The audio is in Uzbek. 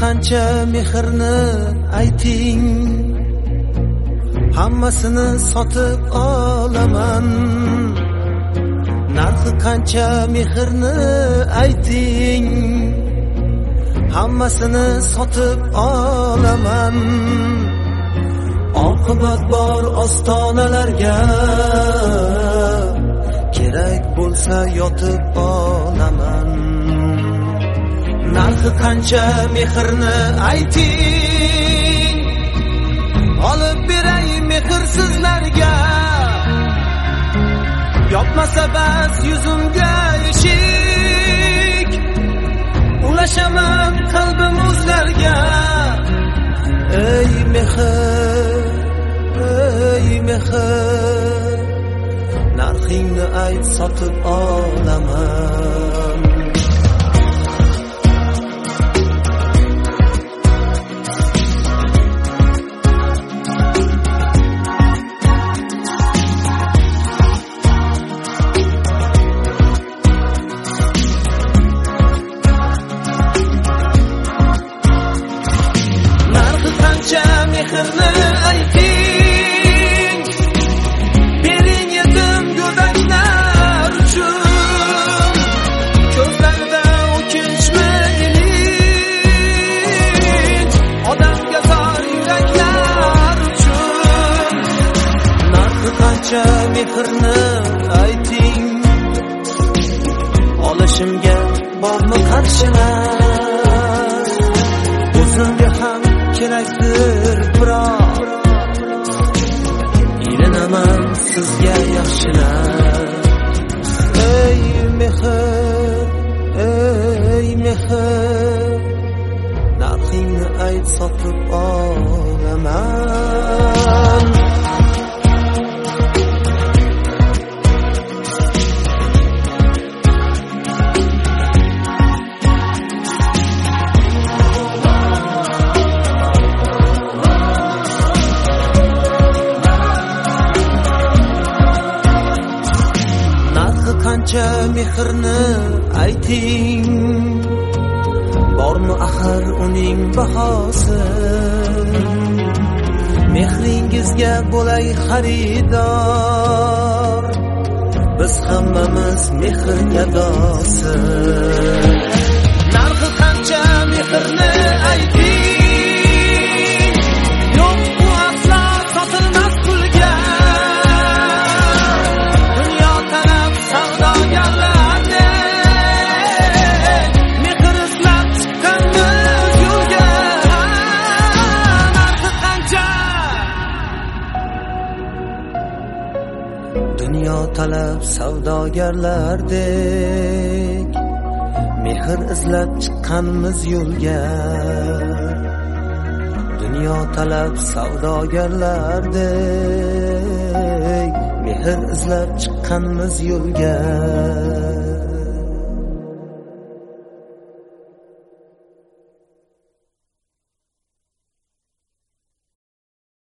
qancha mehrni ayting, hammasini sotib olaman. Narxi qancha mehrni ayting, hammasini sotib olaman. Oqibat bor ostonalarga, kerak bo'lsa yotib olaman. Narxi qancha mehrni ayting, olib beray mehrsizlarga. Yopmasa bas yuzimga eshik, ulashaman qalbim o'zlarga. Ey mehr, ey mehr, narxingni ayt, sotib olaman. Mehrni ayting, bering yetim go'daklar uchun. Ko'zlarida o'kinchmi ilinj, odamga zor yuraklar uchun. Narxi qancha mehrni ayting, olishimga bormi qarshilar? O'zimga ham kerakdir biroq, ilinaman sizga yaxshilar. Ey mehr, ey mehr, narxingni ayt, sotib olaman. Qancha mehrni ayting, bormi axir uning bahosi? Mehringizga bo'lay xaridor, biz hammamiz mehr gadosi. Narxi qancha mehrni ayting, yo'q bu aslo sotilmas pulga. Dunyo talab savdogarlardek, mehr izlab chiqqanmiz yo'lga. Dunyo talab savdogarlardek, mehr izlab chiqqanmiz yo'lga.